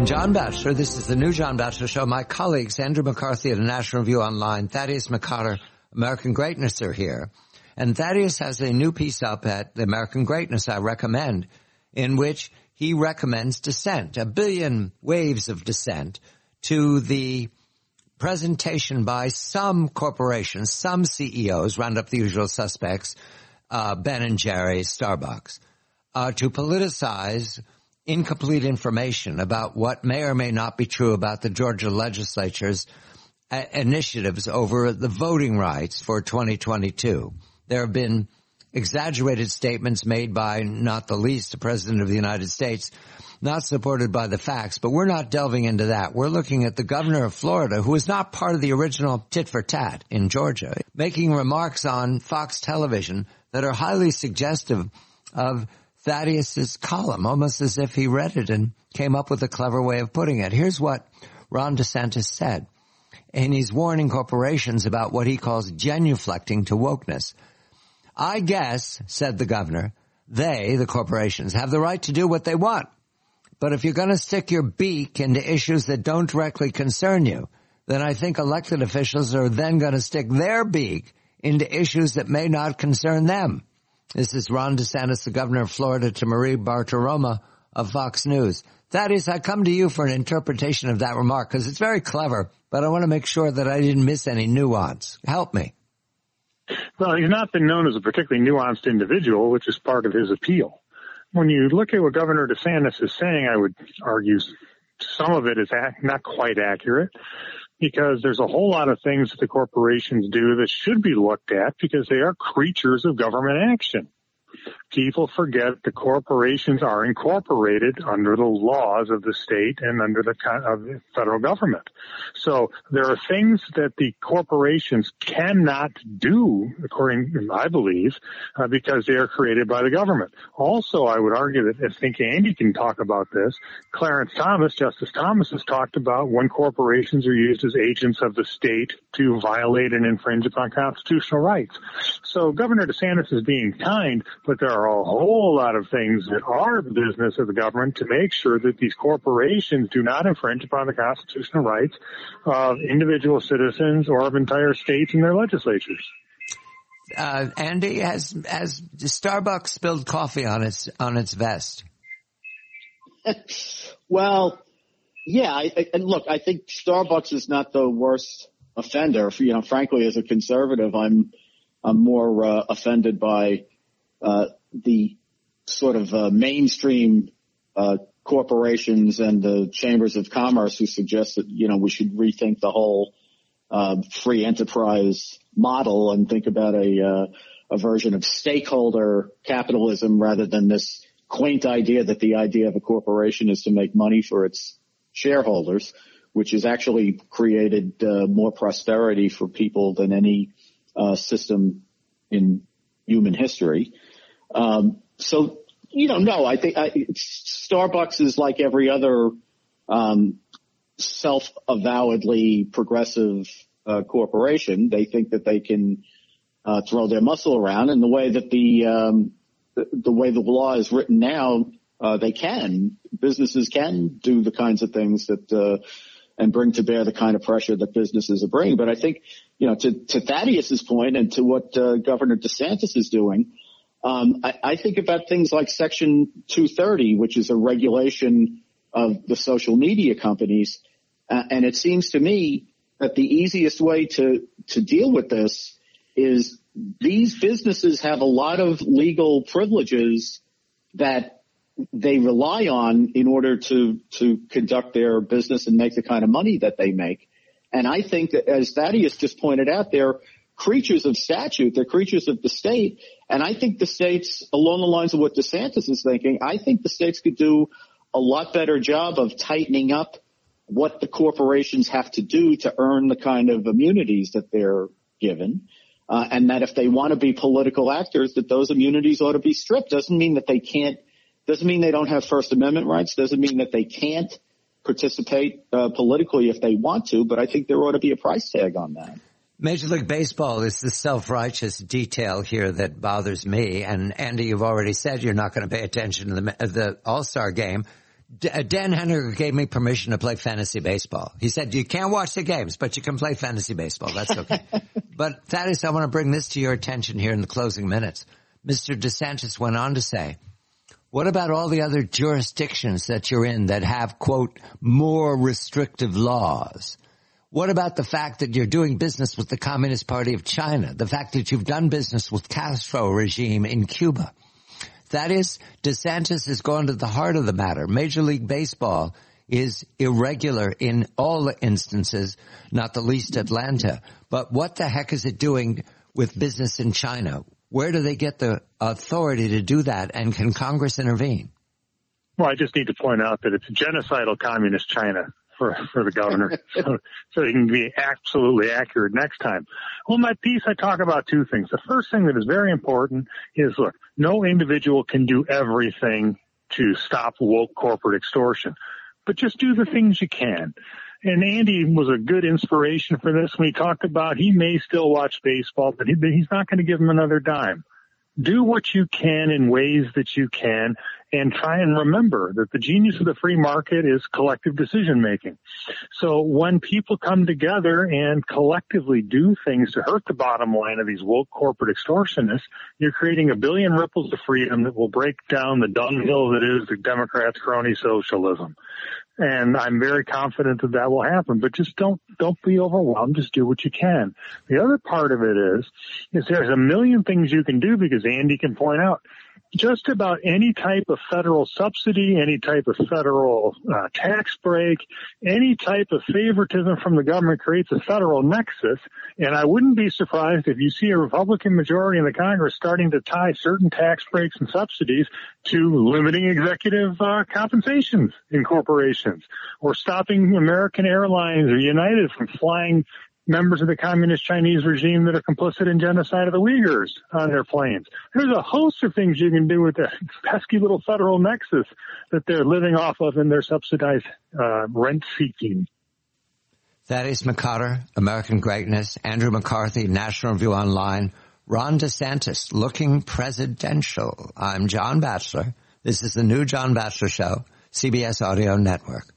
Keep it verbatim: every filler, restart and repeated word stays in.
I'm John Batchelor. This is the new John Batchelor Show. My colleagues, Andrew McCarthy at the National Review Online, Thaddeus McCarter, American Greatness, are here. And Thaddeus has a new piece up at the American Greatness I recommend, in which he recommends dissent, a billion waves of dissent, to the presentation by some corporations, some C E Os, round up the usual suspects, uh, Ben and Jerry's, Starbucks, uh, to politicize incomplete information about what may or may not be true about the Georgia legislature's uh, initiatives over the voting rights for twenty twenty-two. There have been exaggerated statements made by, not the least, the President of the United States, not supported by the facts, but we're not delving into that. We're looking at the governor of Florida, who is not part of the original tit for tat in Georgia, making remarks on Fox television that are highly suggestive of Thaddeus's column, almost as if he read it and came up with a clever way of putting it. Here's what Ron DeSantis said, and he's warning corporations about what he calls genuflecting to wokeness. I guess, said the governor, they, the corporations, have the right to do what they want. But if you're going to stick your beak into issues that don't directly concern you, then I think elected officials are then going to stick their beak into issues that may not concern them. This is Ron DeSantis, the governor of Florida, to Marie Bartiromo of Fox News. Thaddeus, I come to you for an interpretation of that remark because it's very clever, but I want to make sure that I didn't miss any nuance. Help me. Well, he's not been known as a particularly nuanced individual, which is part of his appeal. When you look at what Governor DeSantis is saying, I would argue some of it is not quite accurate, because there's a whole lot of things that the corporations do that should be looked at because they are creatures of government action. People forget the corporations are incorporated under the laws of the state and under the, of the federal government. So there are things that the corporations cannot do, according, I believe, uh, because they are created by the government. Also, I would argue that, I think Andy can talk about this, Clarence Thomas, Justice Thomas, has talked about when corporations are used as agents of the state to violate and infringe upon constitutional rights. So Governor DeSantis is being kind, but there are a whole lot of things that are the business of the government to make sure that these corporations do not infringe upon the constitutional rights of individual citizens or of entire states and their legislatures. Uh, Andy, has has Starbucks spilled coffee on its on its vest? Well, yeah, I, and look, I think Starbucks is not the worst offender. You know, frankly, as a conservative, I'm I'm more uh, offended by uh, the sort of uh, mainstream uh, corporations and the chambers of commerce who suggest that, you know, we should rethink the whole uh, free enterprise model and think about a, uh, a version of stakeholder capitalism rather than this quaint idea that the idea of a corporation is to make money for its shareholders, which has actually created uh, more prosperity for people than any uh, system in human history. Um, so, you know, no, I think I, Starbucks is like every other um, self-avowedly progressive uh, corporation. They think that they can uh, throw their muscle around, and the way that the um, the, the way the law is written now, uh, they can. Businesses can do the kinds of things that uh, and bring to bear the kind of pressure that businesses are bringing. But I think, you know, to, to Thaddeus's point and to what uh, Governor DeSantis is doing. Um, I, I think about things like Section two thirty, which is a regulation of the social media companies. Uh, and it seems to me that the easiest way to, to deal with this is these businesses have a lot of legal privileges that they rely on in order to, to conduct their business and make the kind of money that they make. And I think that, as Thaddeus just pointed out, they're creatures of statute. They're creatures of the state. And I think the states, along the lines of what DeSantis is thinking, I think the states could do a lot better job of tightening up what the corporations have to do to earn the kind of immunities that they're given. Uh, and that if they want to be political actors, that those immunities ought to be stripped. Doesn't mean that they can't, doesn't mean they don't have First Amendment rights, doesn't mean that they can't participate uh, politically if they want to, but I think there ought to be a price tag on that. Major League Baseball is the self-righteous detail here that bothers me. And Andy, you've already said you're not going to pay attention to the, the All-Star game. Dan Henniger gave me permission to play fantasy baseball. He said, you can't watch the games, but you can play fantasy baseball. That's okay. But Thaddeus, I want to bring this to your attention here in the closing minutes. Mister DeSantis went on to say, what about all the other jurisdictions that you're in that have, quote, more restrictive laws? What about the fact that you're doing business with the Communist Party of China? The fact that you've done business with Castro regime in Cuba? That is, DeSantis has gone to the heart of the matter. Major League Baseball is irregular in all instances, not the least Atlanta. But what the heck is it doing with business in China? Where do they get the authority to do that, and can Congress intervene? Well, I just need to point out that it's genocidal communist China for, for the governor, so, so he can be absolutely accurate next time. Well, in my piece, I talk about two things. The first thing that is very important is, look, no individual can do everything to stop woke corporate extortion, but just do the things you can. And Andy was a good inspiration for this when he talked about he may still watch baseball, but he, he's not going to give him another dime. Do what you can in ways that you can, and try and remember that the genius of the free market is collective decision making. So when people come together and collectively do things to hurt the bottom line of these woke corporate extortionists, you're creating a billion ripples of freedom that will break down the dunghill that is the Democrats' crony socialism. And I'm very confident that that will happen, but just don't, don't be overwhelmed. Just do what you can. The other part of it is, is there's a million things you can do, because Andy can point out just about any type of federal subsidy, any type of federal uh, tax break, any type of favoritism from the government creates a federal nexus. And I wouldn't be surprised if you see a Republican majority in the Congress starting to tie certain tax breaks and subsidies to limiting executive uh, compensations in corporations, or stopping American Airlines or United from flying members of the communist Chinese regime that are complicit in genocide of the Uyghurs on their planes. There's a host of things you can do with the pesky little federal nexus that they're living off of in their subsidized uh, rent-seeking. Thaddeus McCotter, American Greatness, Andrew McCarthy, National Review Online, Ron DeSantis, looking presidential. I'm John Batchelor. This is the new John Batchelor Show, C B S Audio Network.